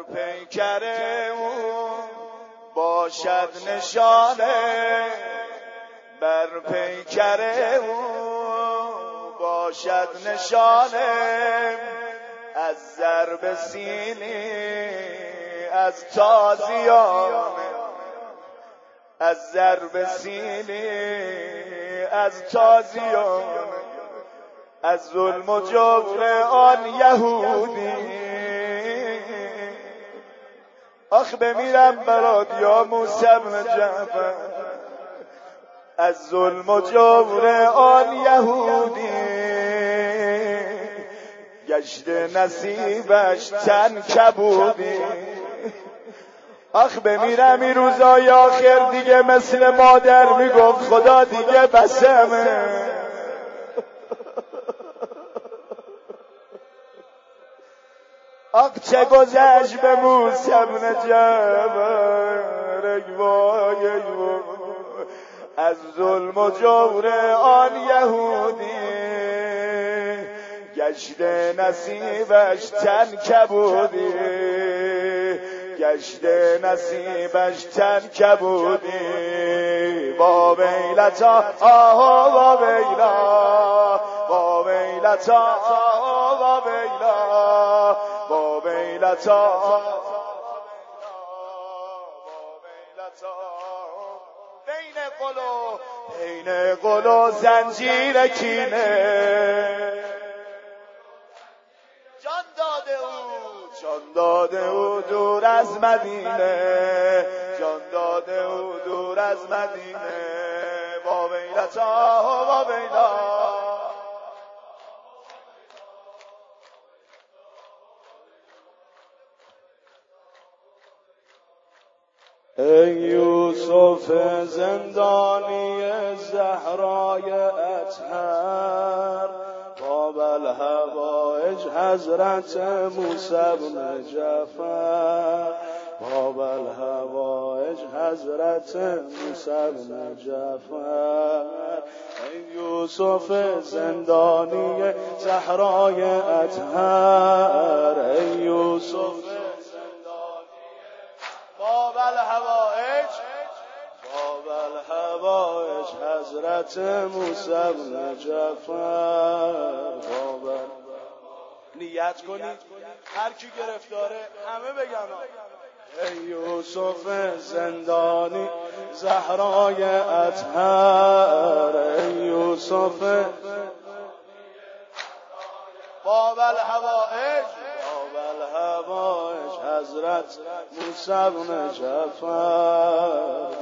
پیکر او باشد نشانه، بر پیکر او باشد نشانه، از ضرب سینی از تازیانه، از ضرب سینی از تازیانه، از ظلم و جور آن یهودی. آخ بمیرم برات یا موسی بن جعفر، از ظلم و جور آن یهودی. گشت نصیبش تن کبودی. آخ بمیرم این روزای آخر دیگه مثل مادر میگفت خدا دیگه بسمه. آخ چه گذشت به موسی بن جعفر، ای وای ای وای، از ظلم و جور آن یهودی. گشت نصیبش تن کبودی، گشت نصیبش تن کبودی. با ویلتا آه با ویلا، با ویلتا آه با ویلا، با ویلتا بین قل و زنجیر کینه. جان داده او دور از مدینه، جان داده او دور از مدینه. با ویلتا با ویلا. ای یوسف زندانی زهرای اطهر، باب الهوایج حضرت موسی بن جعفر، باب الهوایج حضرت موسی بن جعفر. ای یوسف زندانی زهرای اطهر، ای یوسف باب الهوایج، باب الهوایج حضرت موسی بن جعفر. باب نیت کنید هر کی گرفتاره همه بگن ای یوسف زندانی زهرای اطهر، ای یوسف باب الهوایج، باب الهوایج حضرت موسی بن جعفر.